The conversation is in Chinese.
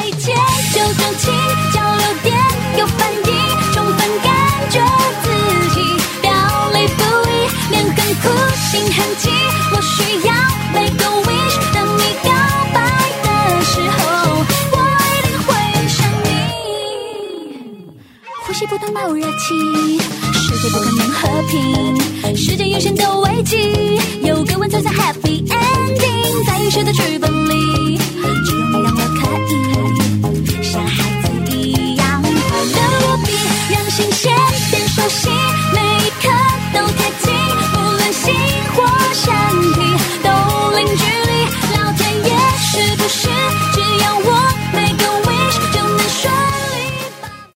一切就整齐，交流点有反应，充分感觉自己表里不一，脸很酷，心很急，我需要make a wish， 当你告白的时候，我一定会想你。呼吸不当冒热气，世界不可能和平，时间有限的危机，有个吻才 happy ending， 在预设的剧本